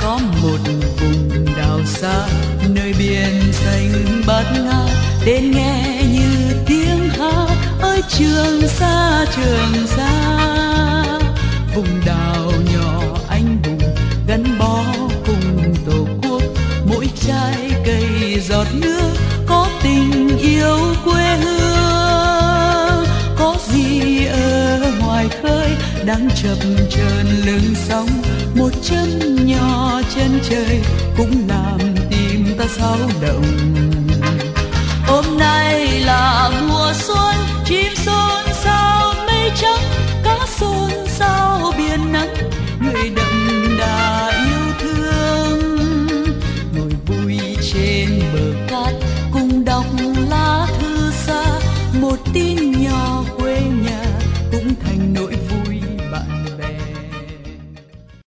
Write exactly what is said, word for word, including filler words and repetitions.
có một vùng đảo xa, nơi biển xanh bát ngát, tên nghe như tiếng hát ơi Trường Sa, Trường Sa. Vùng đảo nhỏ anh hùng gắn bó cùng tổ quốc, mỗi trái cây giọt nước có tình yêu quê hương. Có gì ở ngoài khơi đang chập chờn lưng sóng, một chấm nhỏ chân trời cũng làm tim ta xao động. Hôm nay là mùa xuân